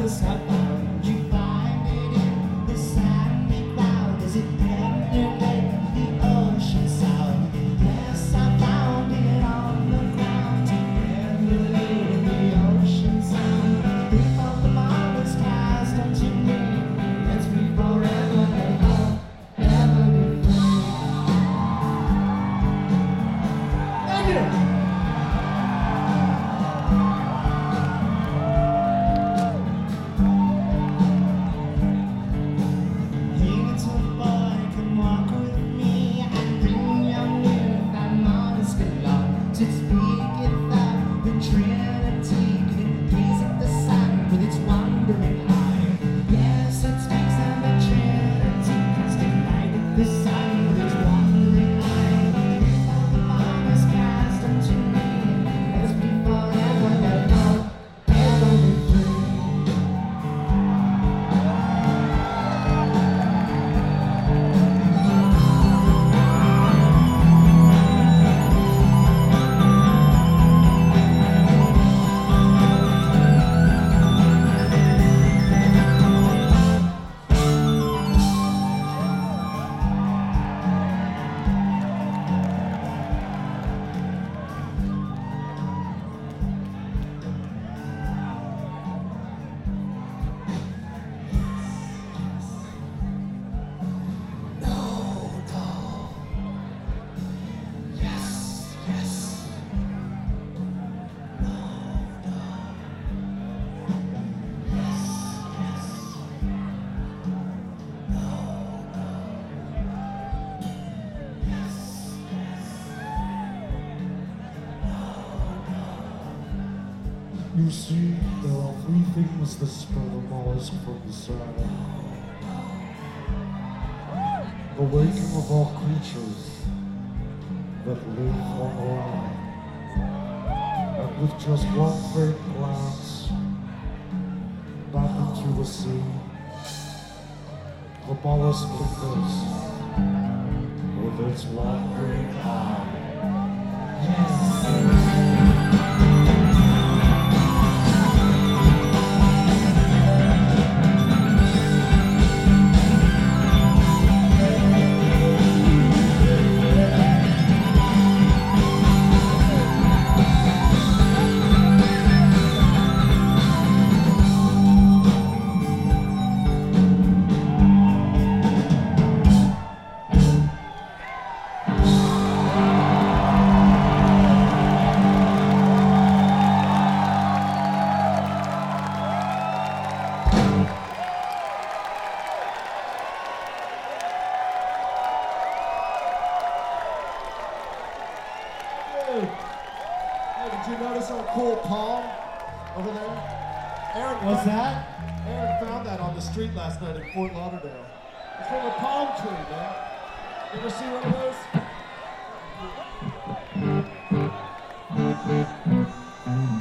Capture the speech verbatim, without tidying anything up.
You see, there are three things that spread a mollusk from the side. The waking of all creatures that live on the land. And with just one faint glance back into the sea, the mollusk lingers with its wandering eye. Yes. Hey, did you notice our cool palm over there? Aaron, What's that? Aaron found that on the street last night in Fort Lauderdale. It's from a palm tree, man. You ever see one of those?